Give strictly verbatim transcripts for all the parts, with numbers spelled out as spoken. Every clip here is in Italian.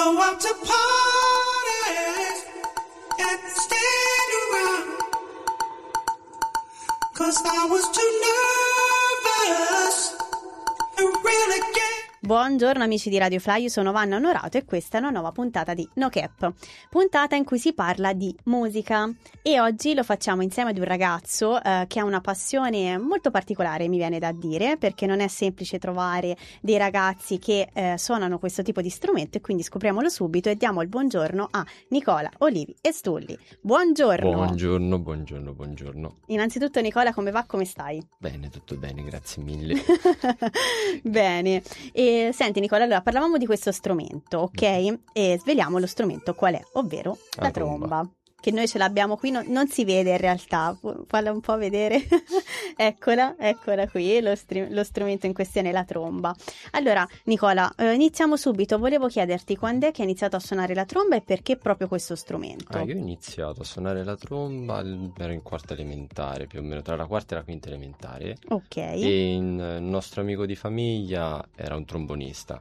go out to parties and stand around, 'cause I was too nervous to really get. Buongiorno amici di Radio Fly, io sono Vanna Onorato e questa è una nuova puntata di No Cap, puntata in cui si parla di musica, e oggi lo facciamo insieme ad un ragazzo eh, che ha una passione molto particolare, mi viene da dire, perché non è semplice trovare dei ragazzi che eh, suonano questo tipo di strumento, e quindi scopriamolo subito e diamo il buongiorno a Nicola Olivi e Stulli. Buongiorno. Buongiorno, buongiorno, buongiorno. Innanzitutto Nicola, come va, come stai? Bene, tutto bene, grazie mille. Bene, e senti Nicola, allora parlavamo di questo strumento, ok? E sveliamo lo strumento qual è, ovvero la, la tromba. tromba. Che noi ce l'abbiamo qui, no, non si vede in realtà, falla un po' vedere. eccola, eccola qui, lo, str- lo strumento in questione è la tromba. Allora Nicola, eh, iniziamo subito, volevo chiederti quando è che hai iniziato a suonare la tromba e perché proprio questo strumento? Ah, io ho iniziato a suonare la tromba, ero in quarta elementare, più o meno tra la quarta e la quinta elementare. Ok. E in, il nostro amico di famiglia era un trombonista.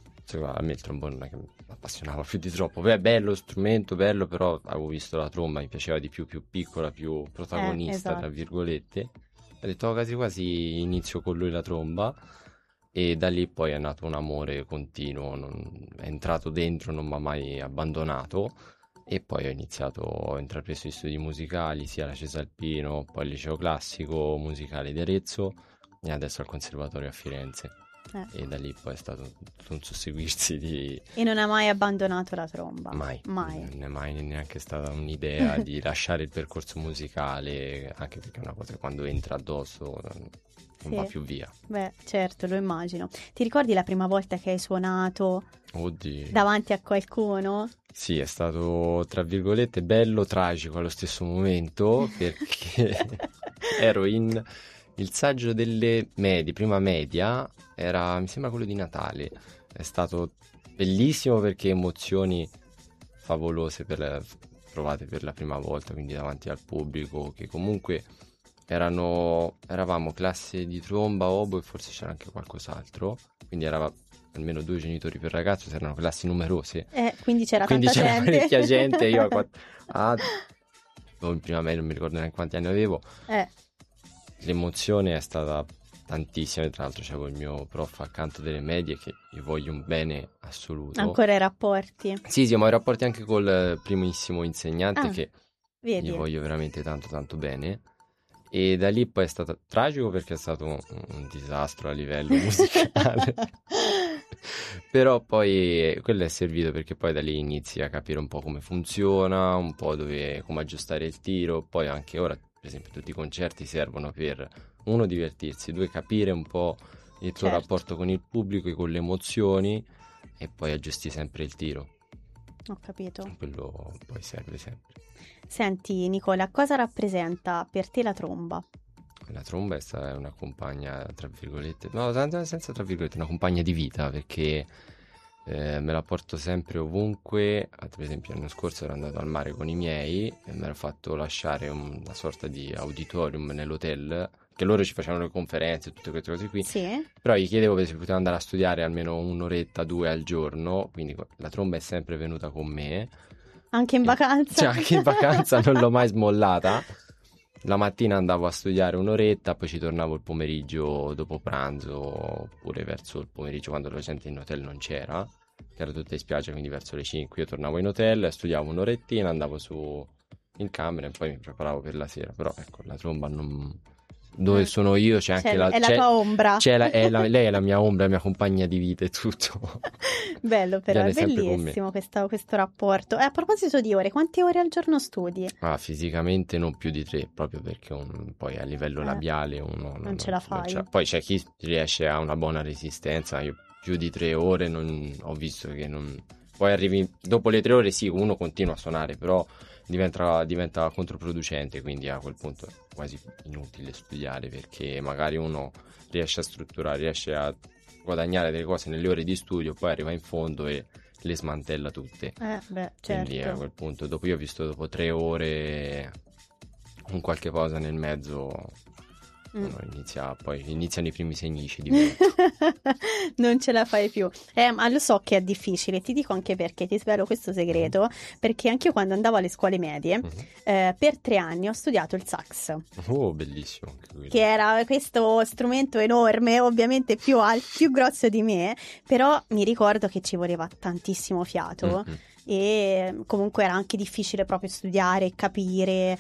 A me il trombone non è che mi appassionava più di troppo. Beh, bello strumento, bello, però avevo visto la tromba, mi piaceva di più, più piccola, più protagonista, eh, esatto. Tra virgolette. Ho detto, oh, quasi quasi inizio con lui la tromba, e da lì poi è nato un amore continuo, non, è entrato dentro, non mi ha mai abbandonato, e poi ho iniziato, ho intrapreso gli studi musicali, sia alla Cesalpino, poi al liceo classico musicale di Arezzo, e adesso al conservatorio a Firenze. Eh. E da lì poi è stato tutto un susseguirsi di... E non ha mai abbandonato la tromba? Mai, mai. Non è mai neanche stata un'idea di lasciare il percorso musicale, anche perché è una cosa che quando entra addosso non sì. va più via. Beh, certo, lo immagino. Ti ricordi la prima volta che hai suonato Oddio. davanti a qualcuno? Sì, è stato tra virgolette bello, tragico allo stesso momento, perché ero in... Il saggio delle medie, prima media, era, mi sembra quello di Natale. È stato bellissimo perché emozioni favolose per la, provate per la prima volta, quindi davanti al pubblico, che comunque erano, eravamo classe di tromba, oboe e forse c'era anche qualcos'altro, quindi eravamo almeno due genitori per ragazzo, erano classi numerose. Eh, quindi c'era quindi tanta c'era gente. parecchia gente, io a, quatt- a in prima media non mi ricordo neanche quanti anni avevo. Eh. L'emozione è stata tantissima, tra l'altro c'avevo il mio prof accanto delle medie che gli voglio un bene assoluto. Ancora i rapporti? Sì, sì, ma ho i rapporti anche col primissimo insegnante, ah, che vedi. gli voglio veramente tanto tanto bene. E da lì poi è stato tragico perché è stato un, un disastro a livello musicale. Però poi quello è servito perché poi da lì inizi a capire un po' come funziona, un po' dove, come aggiustare il tiro. Poi anche ora, per esempio, tutti i concerti servono per, uno, divertirsi, due, capire un po' il tuo certo. rapporto con il pubblico e con le emozioni, e poi aggiusti sempre il tiro. Ho capito. Quello poi serve sempre. Senti Nicola, cosa rappresenta per te la tromba? La tromba è stata una compagna, tra virgolette, no, senza tra virgolette, una compagna di vita, perché eh, me la porto sempre ovunque. Per esempio l'anno scorso ero andato al mare con i miei e mi ero fatto lasciare una sorta di auditorium nell'hotel, che loro ci facevano le conferenze e tutte queste cose qui. Sì. Però gli chiedevo se potevo andare a studiare almeno un'oretta, due al giorno, quindi la tromba è sempre venuta con me. Anche in vacanza? Cioè anche in vacanza non l'ho mai smollata. La mattina andavo a studiare un'oretta, poi ci tornavo il pomeriggio dopo pranzo, oppure verso il pomeriggio quando la gente in hotel non c'era, che era tutta in spiaggia, quindi verso le cinque io tornavo in hotel, studiavo un'orettina, andavo su in camera e poi mi preparavo per la sera. Però ecco, la tromba non... dove sono io c'è anche c'è, la, è c'è, la tua ombra, c'è la, è la, lei è la mia ombra, la mia compagna di vita e tutto. Bello, però è bellissimo questo, questo rapporto. E a proposito di ore, quante ore al giorno studi? Ah, fisicamente non più di tre, proprio perché un, poi a livello eh, labiale uno non, non ce la fai. Ce poi c'è chi riesce a una buona resistenza, io più di tre ore non, ho visto che non... Poi arrivi, dopo le tre ore sì, uno continua a suonare, però diventa, diventa controproducente, quindi a quel punto è quasi inutile studiare, perché magari uno riesce a strutturare, riesce a guadagnare delle cose nelle ore di studio, poi arriva in fondo e le smantella tutte. Eh, beh, certo. Quindi a quel punto, dopo io ho visto dopo tre ore un qualche cosa nel mezzo, Mm. No, inizia, poi iniziano i primi segni di vento. Non ce la fai più. Eh, ma lo so che è difficile, ti dico anche perché, ti svelo questo segreto, perché anch'io quando andavo alle scuole medie, Mhm. eh, per tre anni ho studiato il sax, Oh, bellissimo anche quello. che era questo strumento enorme, ovviamente più alto, più grosso di me, però mi ricordo che ci voleva tantissimo fiato. Mhm. E comunque era anche difficile proprio studiare, capire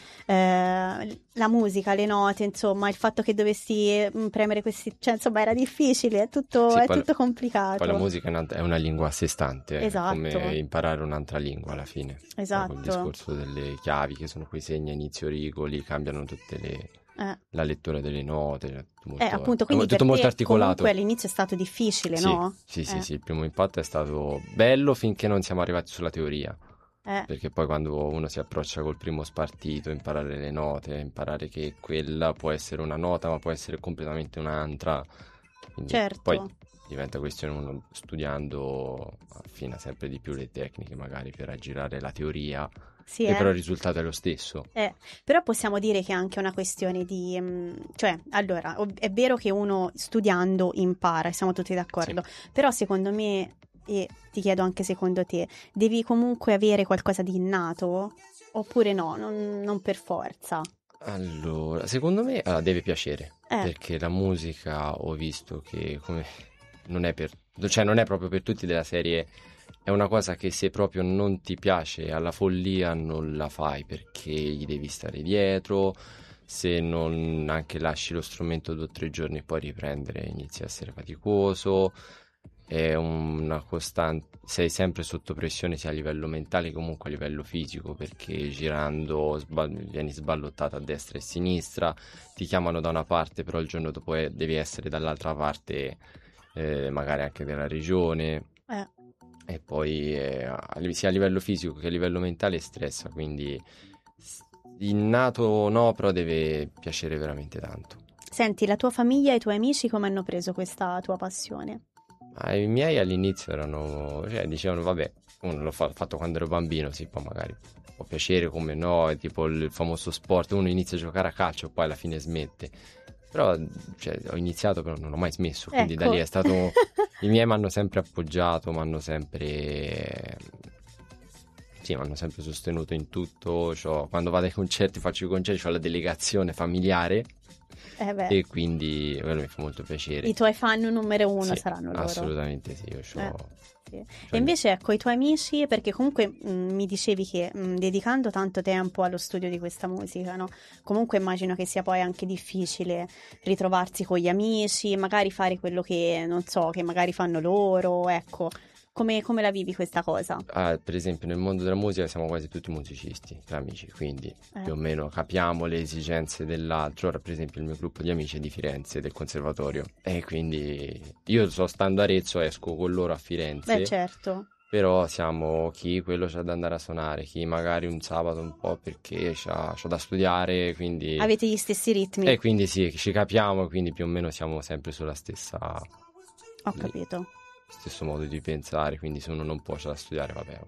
eh, la musica, le note, insomma, il fatto che dovessi mm, premere questi, cioè insomma era difficile, è tutto, Sì, è poi la- tutto complicato. Poi la musica è una, è una lingua a sé stante, è Esatto. come imparare un'altra lingua alla fine. Esatto. Proprio il discorso delle chiavi, che sono quei segni a inizio rigoli, cambiano tutte le... Eh. la lettura delle note, cioè, tutto molto, Eh, appunto, è quindi tutto per molto te articolato. comunque all'inizio è stato difficile, Sì, no? sì, sì, Eh, sì, il primo impatto è stato bello finché non siamo arrivati sulla teoria, eh, perché poi quando uno si approccia col primo spartito, imparare le note, imparare che quella può essere una nota, ma può essere completamente un'altra, quindi certo. poi diventa questione uno studiando affina sempre di più le tecniche magari per aggirare la teoria, Sì, e eh. però il risultato è lo stesso. Eh, però possiamo dire che è anche una questione di, mm, cioè, allora, ov- è vero che uno studiando impara, siamo tutti d'accordo, però secondo me, e ti chiedo anche secondo te, devi comunque avere qualcosa di innato? Oppure no, non, non per forza. Allora, secondo me ah, deve piacere, Eh. perché la musica ho visto che come non è per, cioè non è proprio per tutti della serie, è una cosa che se proprio non ti piace alla follia non la fai perché gli devi stare dietro, se non anche lasci lo strumento due o tre giorni e poi riprendere inizia a essere faticoso, è una costante, sei sempre sotto pressione sia a livello mentale che comunque a livello fisico, perché girando sbal- vieni sballottato a destra e a sinistra, ti chiamano da una parte però il giorno dopo è- devi essere dall'altra parte, eh, magari anche della regione, Eh. e poi eh, a- sia a livello fisico che a livello mentale stressa, quindi s- innato no, però deve piacere veramente tanto. Senti, la tua famiglia e i tuoi amici come hanno preso questa tua passione? Ma i miei all'inizio erano, cioè dicevano vabbè, uno l'ho fa- fatto quando ero bambino, sì, poi magari può piacere come no, è tipo il famoso sport, uno inizia a giocare a calcio poi alla fine smette, però cioè, ho iniziato però non ho mai smesso, quindi da Ecco. lì è stato, i miei mi hanno sempre appoggiato, mi hanno sempre, sì, mi hanno sempre sostenuto in tutto, c'ho- quando vado ai concerti, faccio i concerti, ho la delegazione familiare Eh beh, e quindi quello mi fa molto piacere. i tuoi fan numero uno Sì, saranno loro. assolutamente sì, io c'ho... Eh. Sì. E invece ecco i tuoi amici, perché comunque mh, mi dicevi che mh, dedicando tanto tempo allo studio di questa musica, no? Comunque immagino che sia poi anche difficile ritrovarsi con gli amici, magari fare quello che non so, che magari fanno loro, ecco. Come, come la vivi questa cosa? Ah, per esempio nel mondo della musica siamo quasi tutti musicisti, tra amici, quindi Eh. più o meno capiamo le esigenze dell'altro. Ora per esempio il mio gruppo di amici è di Firenze, del conservatorio, e quindi io sto stando a Arezzo, esco con loro a Firenze, Beh, certo. però siamo chi quello c'ha da andare a suonare, chi magari un sabato un po' perché c'ha, c'ha da studiare, quindi... Avete gli stessi ritmi? E quindi sì, ci capiamo, quindi più o meno siamo sempre sulla stessa... Ho capito. stesso modo di pensare, quindi se uno non può c'è da studiare, vabbè.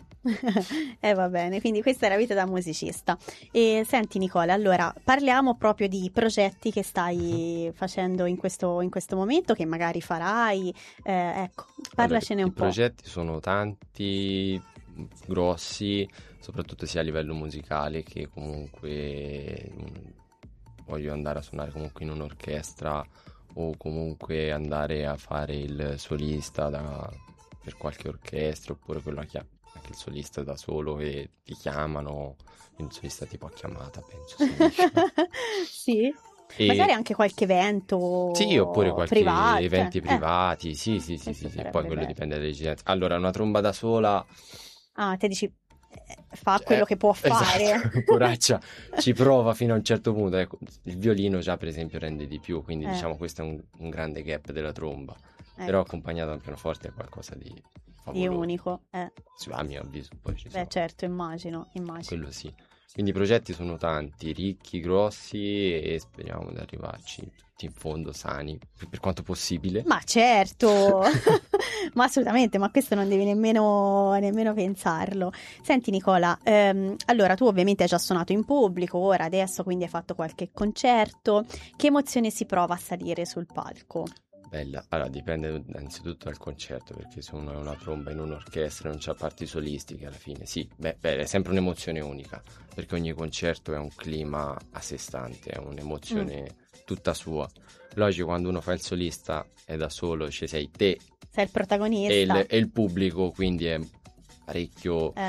Eh va bene, quindi questa è la vita da musicista. E senti Nicola, allora parliamo proprio di progetti che stai facendo in questo, in questo momento, che magari farai, eh, ecco, parlacene Allora, un i po'. progetti sono tanti, grossi, soprattutto sia a livello musicale che comunque mh, voglio andare a suonare comunque in un'orchestra o comunque andare a fare il solista da, per qualche orchestra, oppure quello a chia- anche il solista da solo che ti chiamano, il solista tipo a chiamata, penso si dica. Sì, E- magari anche qualche evento Sì, oppure qualche privato, eventi eh. privati, sì, sì, sì, questo sì, sì. sarebbe Poi quello bello. dipende dalle esigenze. Allora, una tromba da sola... Ah, te dici, eh, fa quello eh, che può fare. Esatto, poraccia, ci prova fino a un certo punto. Ecco, il violino già, per esempio, rende di più, quindi Eh. diciamo questo è un, un grande gap della tromba. Ecco, Però accompagnato da un pianoforte è qualcosa di di favoloso. unico. Eh. Sì, a mio avviso, poi ci Beh, sono. certo, immagino, immagino. Quello sì. Quindi i progetti sono tanti, ricchi, grossi, e speriamo di arrivarci tutti in fondo sani, per quanto possibile. Ma certo, ma assolutamente, ma questo non devi nemmeno, nemmeno pensarlo. Senti Nicola, ehm, allora tu ovviamente hai già suonato in pubblico, ora adesso quindi hai fatto qualche concerto, che emozione si prova a salire sul palco? Bella, allora dipende innanzitutto dal concerto, perché se uno è una tromba in un'orchestra non c'ha parti solistiche alla fine, sì, beh, beh, è sempre un'emozione unica, perché ogni concerto è un clima a sé stante, è un'emozione mm. tutta sua. Logico, quando uno fa il solista è da solo, ci sei te, sei il protagonista e il, e il pubblico, quindi è parecchio eh.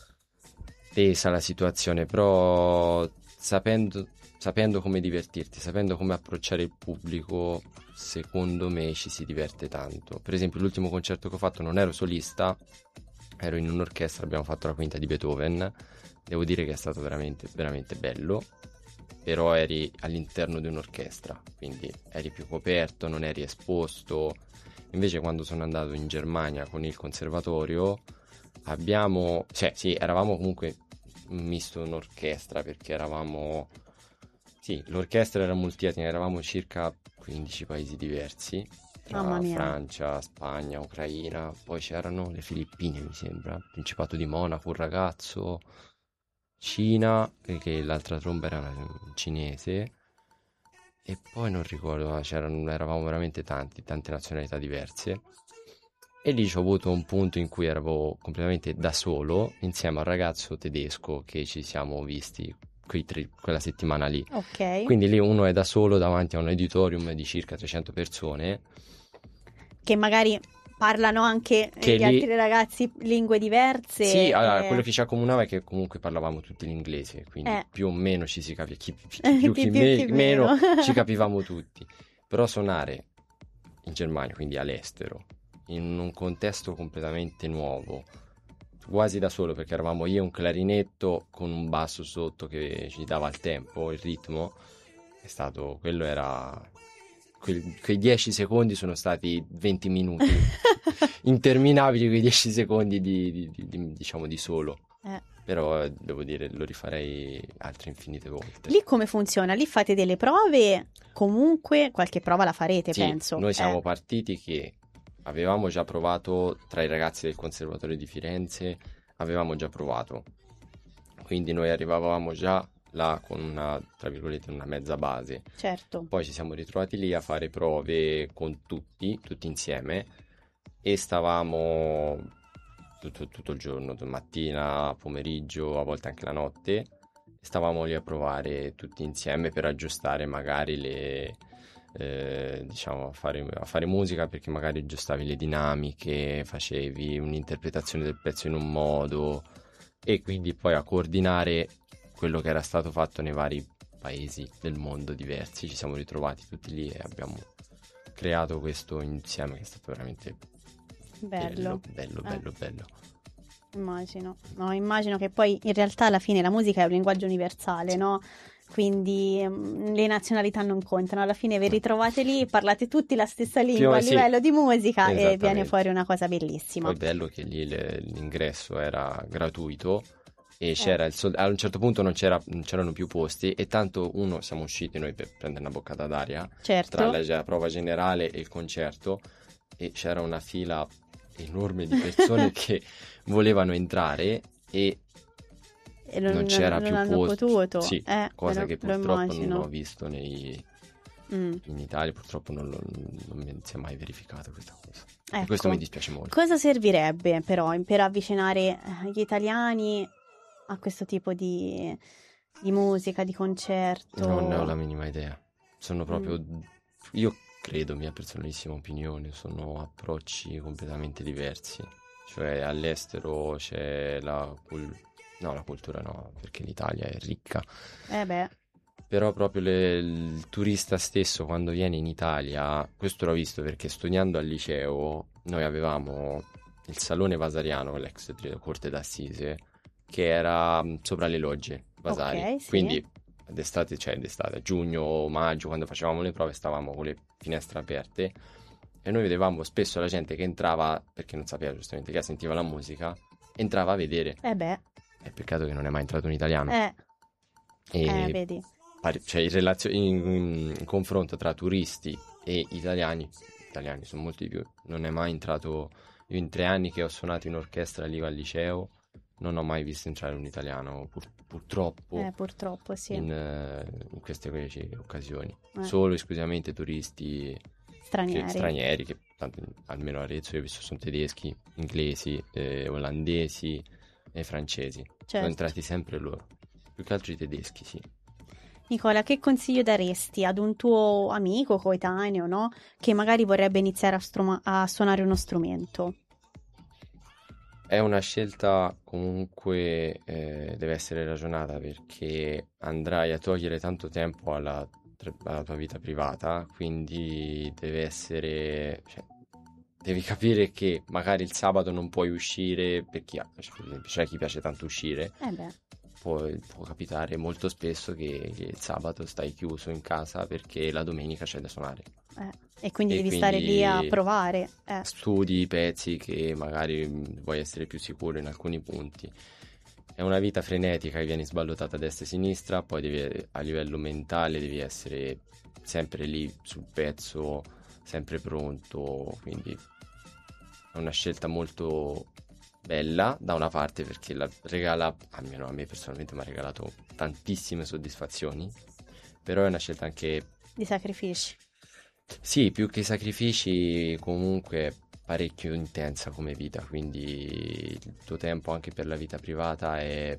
tesa la situazione, però sapendo, sapendo come divertirti, sapendo come approcciare il pubblico, secondo me ci si diverte tanto. Per esempio l'ultimo concerto che ho fatto non ero solista, ero in un'orchestra, abbiamo fatto la quinta di Beethoven, devo dire che è stato veramente veramente bello, però eri all'interno di un'orchestra, quindi eri più coperto, non eri esposto. Invece quando sono andato in Germania con il conservatorio abbiamo, cioè sì, eravamo comunque misto un'orchestra, perché eravamo, sì, l'orchestra era multietnica, eravamo circa quindici paesi diversi, tra Francia, Spagna, Ucraina, poi c'erano le Filippine, mi sembra, Principato di Monaco, un ragazzo, Cina, che l'altra tromba era cinese, e poi non ricordo, c'erano, eravamo veramente tanti, tante nazionalità diverse, e lì ci ho avuto un punto in cui ero completamente da solo, insieme al ragazzo tedesco che ci siamo visti quei tre, quella settimana lì. Ok. Quindi lì uno è da solo davanti a un auditorium di circa trecento persone. Che magari parlano anche che gli lì... altri ragazzi lingue diverse. Sì, allora, e... quello che ci accomunava è che comunque parlavamo tutti l'inglese, quindi eh. più o meno ci si capiva, chi, chi più, chi, me, chi meno, ci capivamo tutti. Però suonare in Germania, quindi all'estero, in un contesto completamente nuovo, quasi da solo, perché eravamo io e un clarinetto con un basso sotto che ci dava il tempo, il ritmo, è stato, quello era, que, quei dieci secondi sono stati venti minuti, interminabili quei dieci secondi di, di, di, di diciamo di solo. Eh. Però devo dire, lo rifarei altre infinite volte. Lì come funziona? Lì fate delle prove? Comunque qualche prova la farete, sì, penso. Noi siamo eh. partiti che avevamo già provato tra i ragazzi del Conservatorio di Firenze, avevamo già provato. Quindi noi arrivavamo già là con una, tra virgolette, una mezza base. Certo. Poi ci siamo ritrovati lì a fare prove con tutti, tutti insieme, e stavamo tutto, tutto il giorno, mattina, pomeriggio, a volte anche la notte, stavamo lì a provare tutti insieme per aggiustare magari le... Eh, diciamo a fare, a fare musica, perché magari aggiustavi le dinamiche, facevi un'interpretazione del pezzo in un modo, e quindi poi a coordinare quello che era stato fatto nei vari paesi del mondo diversi. Ci siamo ritrovati tutti lì e abbiamo creato questo insieme che è stato veramente bello, bello, bello, eh. bello, bello. Immagino, no, immagino che poi in realtà alla fine la musica è un linguaggio universale, no? Quindi um, le nazionalità non contano, alla fine vi ritrovate lì, parlate tutti la stessa lingua a sì. livello di musica e viene fuori una cosa bellissima. Poi bello che lì le, l'ingresso era gratuito e c'era eh. il sol- a un certo punto non, c'era, non c'erano più posti, e tanto uno siamo usciti noi per prendere una boccata d'aria, certo. tra la, la prova generale e il concerto, e c'era una fila enorme di persone che volevano entrare e E non, non c'era non più hanno posto, potuto. sì, eh, cosa lo, che purtroppo non ho visto nei, mm. in Italia, purtroppo non, lo, non mi si è mai verificato questa cosa. Ecco. E questo mi dispiace molto. Cosa servirebbe però per avvicinare gli italiani a questo tipo di, di musica, di concerto? Non ne ho la minima idea. Sono proprio, mm. io credo, mia personalissima opinione, sono approcci completamente diversi. Cioè all'estero c'è la cultura. No, la cultura no, perché l'Italia è ricca. Eh beh. Però proprio le, il turista stesso quando viene in Italia, questo l'ho visto perché studiando al liceo noi avevamo il Salone Vasariano, l'ex Corte d'Assise, che era sopra le logge Vasari. Okay, sì. Quindi d'estate, cioè d'estate, a giugno o maggio, quando facevamo le prove, stavamo con le finestre aperte e noi vedevamo spesso la gente che entrava, perché non sapeva giustamente che sentiva la musica, entrava a vedere. Eh beh. È peccato che non è mai entrato un italiano. Eh, e eh vedi. pari- cioè in, relazio- in, in confronto tra turisti e italiani, italiani sono molti di più, non è mai entrato, io in tre anni che ho suonato in orchestra lì al liceo, non ho mai visto entrare un italiano, pur- purtroppo, Eh, purtroppo, sì. in, eh, in queste occasioni. Eh. Solo esclusivamente turisti Stranieri. che, stranieri, che tanto, almeno a Arezzo io ho visto sono tedeschi, inglesi, eh, olandesi e francesi. Certo. Sono entrati sempre loro, più che altro i tedeschi, sì. Nicola, che consiglio daresti ad un tuo amico coetaneo, no? Che magari vorrebbe iniziare a, struma- a suonare uno strumento? È una scelta comunque eh, deve essere ragionata, perché andrai a togliere tanto tempo alla, alla tua vita privata, quindi deve essere, cioè, devi capire che magari il sabato non puoi uscire, per chi ha, cioè, per esempio, c'è chi piace tanto uscire, Eh beh, può, può capitare molto spesso che, che il sabato stai chiuso in casa perché la domenica c'è da suonare. eh. E quindi E devi quindi stare lì a provare. Eh. Studi i pezzi che magari mh, vuoi essere più sicuro in alcuni punti. È una vita frenetica che vieni sballottata a destra e a sinistra, poi devi, a livello mentale devi essere sempre lì sul pezzo, sempre pronto, quindi è una scelta molto bella da una parte, perché la regala, almeno a me personalmente mi ha regalato tantissime soddisfazioni, però è una scelta anche, Di sacrifici. sì, più che sacrifici, comunque parecchio intensa come vita, quindi il tuo tempo anche per la vita privata è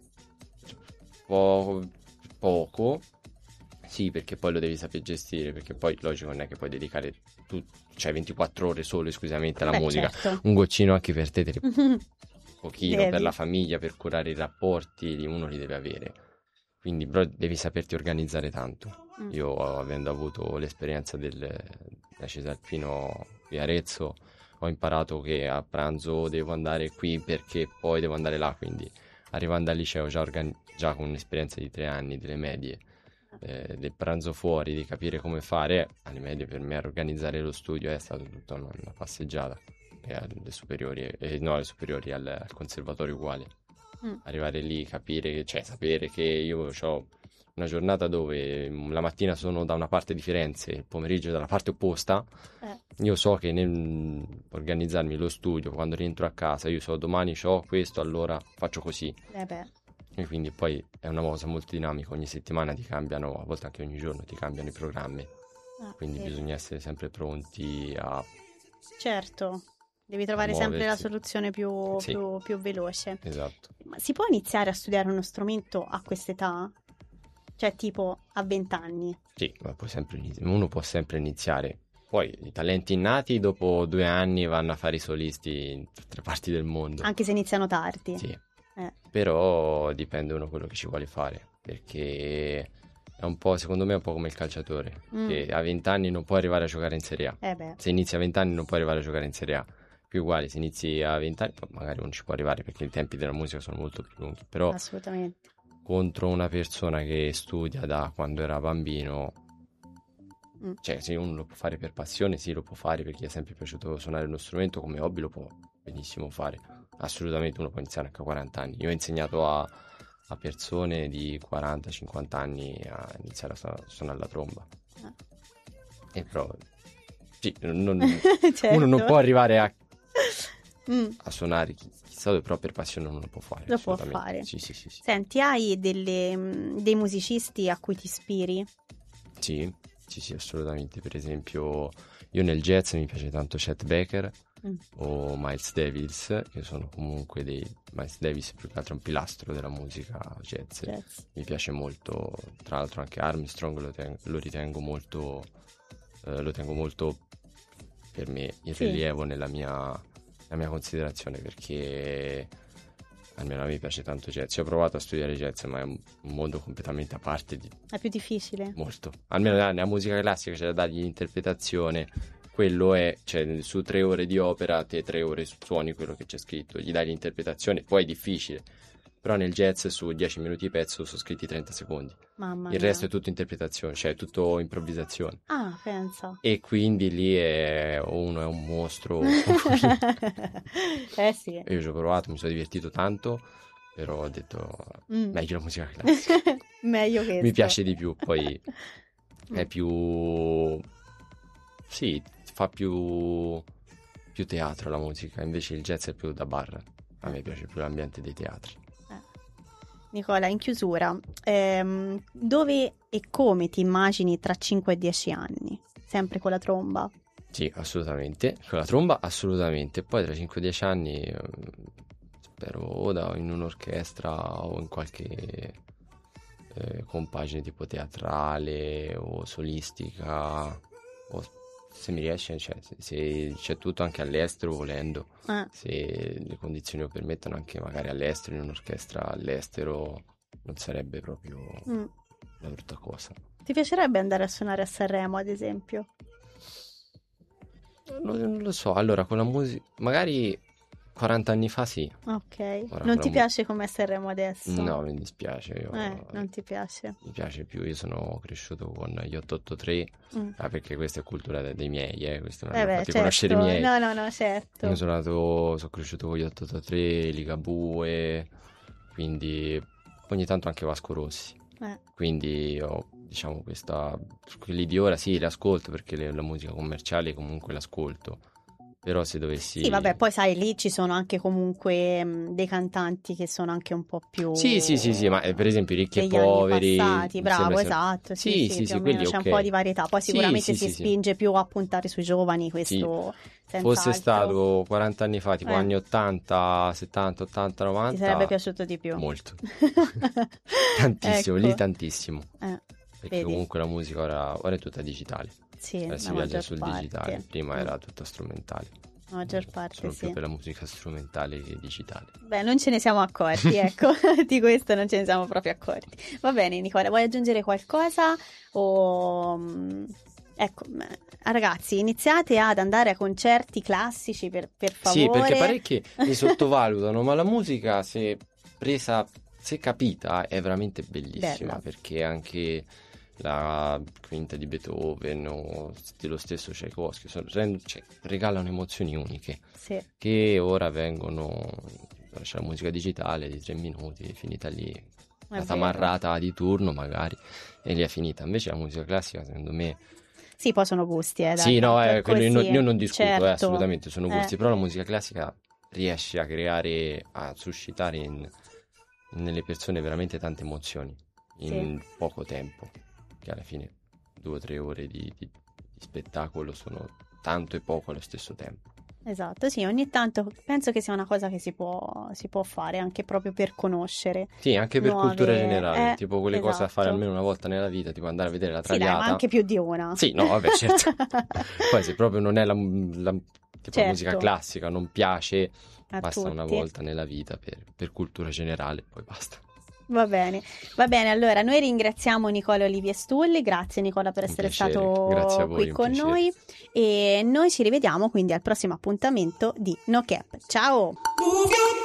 po- poco, sì, perché poi lo devi sapere gestire, perché poi logico non è che puoi dedicare tu, cioè ventiquattro ore solo esclusivamente alla Beh, musica, certo. un goccino anche per te, te ne- un pochino Devi. per la famiglia, per curare i rapporti, di uno li deve avere, quindi però devi saperti organizzare tanto. Mm. Io, avendo avuto l'esperienza del, della Cisalpino di Arezzo, ho imparato che a pranzo devo andare qui perché poi devo andare là, quindi arrivando al liceo già, organi- già con un'esperienza di tre anni, delle medie, eh, del pranzo fuori, di capire come fare, alle medie per me organizzare lo studio è stata tutta una, una passeggiata, e alle superiori, eh, no, alle superiori al, al conservatorio uguale. Mm. Arrivare lì, capire, cioè sapere che io ho una giornata dove la mattina sono da una parte di Firenze, il pomeriggio dalla parte opposta, Eh. io so che nel organizzarmi lo studio, quando rientro a casa, io so domani ho questo, allora faccio così. Eh beh. E quindi poi è una cosa molto dinamica, ogni settimana ti cambiano, a volte anche ogni giorno ti cambiano i programmi, Ah, quindi sì. bisogna essere sempre pronti a... Certo, devi trovare sempre la muoversi. soluzione più, Sì. più, più veloce. Esatto. Ma si può iniziare a studiare uno strumento a quest'età? Cioè tipo a venti anni? Sì, ma puoi sempre inizi- uno può sempre iniziare. Poi i talenti innati dopo due anni vanno a fare i solisti in tutte le parti del mondo. Anche se iniziano tardi? Sì, Eh. però dipende uno quello che ci vuole fare, perché è un po', secondo me è un po' come il calciatore, Mm. che a venti anni non può arrivare a giocare in Serie A. Eh beh, Se inizi a venti anni non puoi arrivare a giocare in Serie A. Più uguale, se inizi a venti anni poi magari uno ci può arrivare perché i tempi della musica sono molto più lunghi, però assolutamente. contro una persona che studia da quando era bambino, Mm. cioè se uno lo può fare per passione, sì, lo può fare perché gli è sempre piaciuto suonare uno strumento, come hobby lo può benissimo fare, assolutamente uno può iniziare anche a quaranta anni. Io ho insegnato a, a persone di quaranta cinquanta anni a iniziare a suonare, suonare la tromba, Ah. e però sì, non- Certo. uno non può arrivare a, Mm. a suonare chi- chissà dove, però per passione non lo può fare, Lo può assolutamente. fare. Sì, sì, sì, sì. Senti, hai delle, mm, dei musicisti a cui ti ispiri? Sì, sì, sì, assolutamente. Per esempio, io nel jazz mi piace tanto Chet Baker Mm. o Miles Davis, che sono comunque dei... Miles Davis più che altro è un pilastro della musica jazz. Jazz. Mi piace molto, tra l'altro anche Armstrong lo, ten- lo ritengo molto, eh, lo tengo molto per me in Sì. rilievo nella mia, nella mia considerazione, perché almeno a me piace tanto jazz. Io ho provato a studiare jazz, ma è un, un mondo completamente a parte di È più difficile? molto. Almeno nella, nella musica classica c'è da dargli l'interpretazione, quello è, cioè su tre ore di opera te tre ore suoni quello che c'è scritto, gli dai l'interpretazione, poi è difficile. Però nel jazz su dieci minuti di pezzo sono scritti trenta secondi. Mamma Il mia. resto è tutto interpretazione, cioè è tutto improvvisazione. Ah, pensa. E quindi lì è uno è un mostro. Eh sì. Io ci ho provato, mi sono divertito tanto, però ho detto Mm. meglio la musica classica. Meglio questo. Mi piace di più, poi è più... Sì, fa più... più teatro la musica, invece il jazz è più da bar. A me piace più l'ambiente dei teatri. Nicola, in chiusura, ehm, dove e come ti immagini tra cinque e dieci anni? Sempre con la tromba? Sì, assolutamente. Con la tromba, assolutamente. Poi tra cinque e dieci anni eh, spero o da, in un'orchestra o in qualche eh, compagine tipo teatrale o solistica. O se mi riesce, cioè, se, se c'è tutto anche all'estero volendo. Ah. Se le condizioni lo permettono, anche magari all'estero, in un'orchestra all'estero, non sarebbe proprio Mm. una brutta cosa. Ti piacerebbe andare a suonare a Sanremo, ad esempio? Non, non lo so, allora con la musica, magari quaranta anni fa sì. Ok. Ora non con ti la piace come Sanremo adesso? mu- No, mi dispiace. Io, Eh, non ti piace. Mi piace più, io sono cresciuto con gli otto otto tre, Mm. ah, perché questa è cultura de- dei miei, eh, questo mi Eh hanno beh, fatti certo. conoscere i miei. No, no, no, certo. Io sono nato, sono cresciuto con gli otto otto tre, Ligabue, quindi ogni tanto anche Vasco Rossi. Eh. Quindi ho, diciamo, questa... Quelli di ora sì, li ascolto perché le- la musica commerciale comunque l'ascolto. Però se dovessi... Sì, vabbè, poi sai, lì ci sono anche comunque mh, dei cantanti che sono anche un po' più... Sì, sì, sì, sì, ma eh, per esempio i ricchi e degli anni poveri... passati, mi bravo, sembra sia- esatto, sì, Sì, sì, sì, più sì, o meno quelli c'è ok. un po' di varietà, poi Sì, sicuramente sì, si sì, sì. spinge più a puntare sui giovani, questo senz'altro. Fosse stato quaranta anni fa, tipo Eh. anni ottanta, settanta, ottanta, novanta... Ti sarebbe piaciuto di più? Molto. Tantissimo, Ecco. lì tantissimo. Eh, Perché vedi? comunque la musica ora, ora è tutta digitale. Sì, Ora la si viaggia maggior sul parte. digitale. Prima Mm. era tutta strumentale. La maggior parte, Sono più sì. per la musica strumentale che digitale. Beh, non ce ne siamo accorti, ecco, di questo non ce ne siamo proprio accorti. Va bene, Nicola, vuoi aggiungere qualcosa? O... mm, Ecco, mm, ragazzi, iniziate ad andare a concerti classici, per, per favore. Sì, perché parecchi li sottovalutano, ma la musica, se presa, se capita, è veramente bellissima. Bella. Perché anche la quinta di Beethoven o dello stesso Tchaikovsky sono- rend- cioè, regalano emozioni uniche Sì, che ora vengono... C'è la musica digitale di tre minuti, finita lì, è la vero. tamarrata di turno magari, e lì è finita. Invece la musica classica, secondo me... Sì, poi sono gusti, eh, dai, Sì, no, tanto eh, è quello io, così. non- io non discuto, Certo. eh, assolutamente, sono Eh. gusti, però la musica classica riesce a creare, a suscitare in- nelle persone veramente tante emozioni in poco tempo, che alla fine due o tre ore di, di- di spettacolo sono tanto e poco allo stesso tempo. Esatto, sì, ogni tanto penso che sia una cosa che si può, si può fare anche proprio per conoscere. Sì, anche per Nuove- cultura generale, eh, tipo quelle cose da fare esatto. almeno una volta nella vita, tipo andare a vedere la Sì, dai, Traviata. ma anche più di una. Sì, no, vabbè, certo. Poi se proprio non è la, la- tipo Certo. la musica classica, non piace, A basta una tutti. volta nella vita per, per cultura generale, poi basta. Va bene, va bene. Allora, noi ringraziamo Nicola Olivier Stulli, grazie Nicola per Un essere piacere, stato grazie a voi, qui un con piacere. noi e noi ci rivediamo quindi al prossimo appuntamento di No Cap. Ciao! Move your